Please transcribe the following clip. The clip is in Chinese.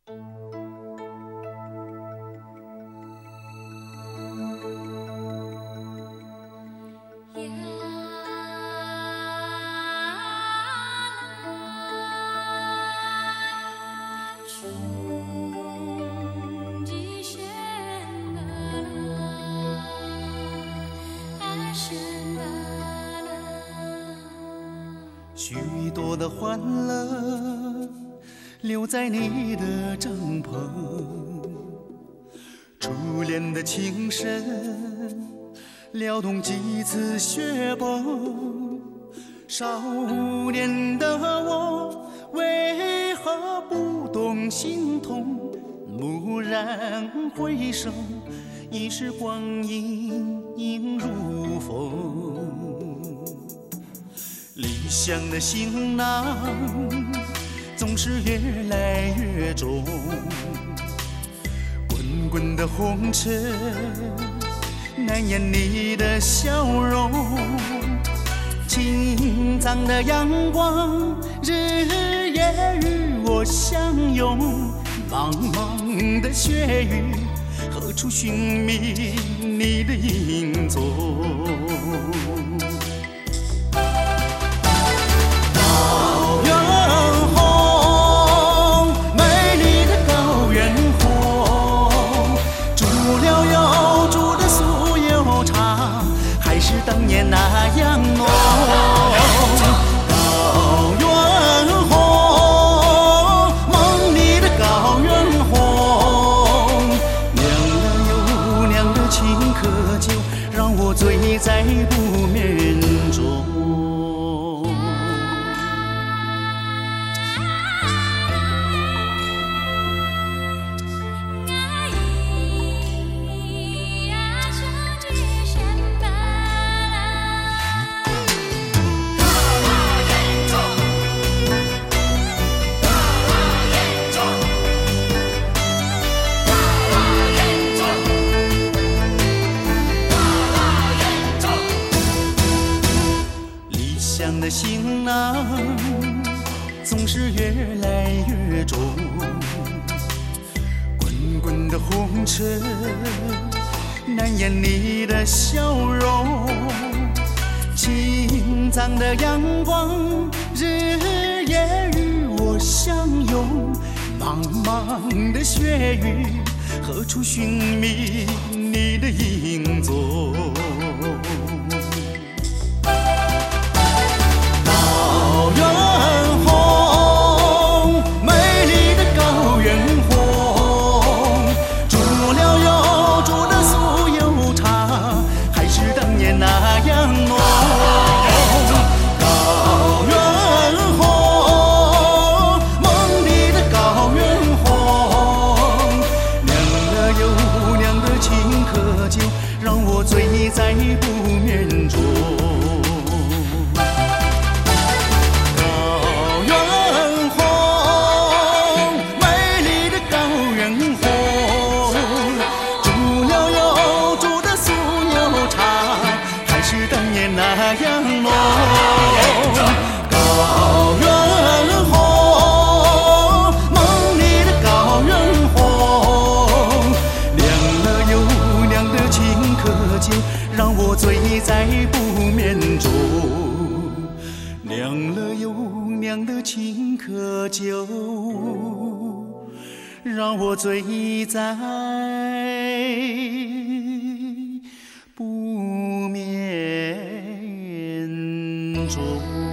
许多的欢乐留在你的帐篷，初恋的情深撩动几次雪崩。少年的我为何不懂心痛？蓦然回首，已是光阴映如风。理想的行囊总是越来越重，滚滚的红尘难掩你的笑容。青藏的阳光日夜与我相拥，茫茫的雪域何处寻觅你的影踪？当年那样浓，高原红，梦里的高原红，酿了又酿的青稞酒，让我醉在不眠中。的行囊总是越来越重，滚滚的红尘难掩你的笑容。青藏的阳光日夜与我相拥，茫茫的雪域何处寻觅你的影踪？让我醉在不眠中。高原红，美丽的高原红，煮了又煮的酥油茶，还是当年那样浓。高原红，梦里的高原红，酿了又酿的青稞酒，让我醉在不眠中。酿了又酿的青稞酒，让我醉在不眠中。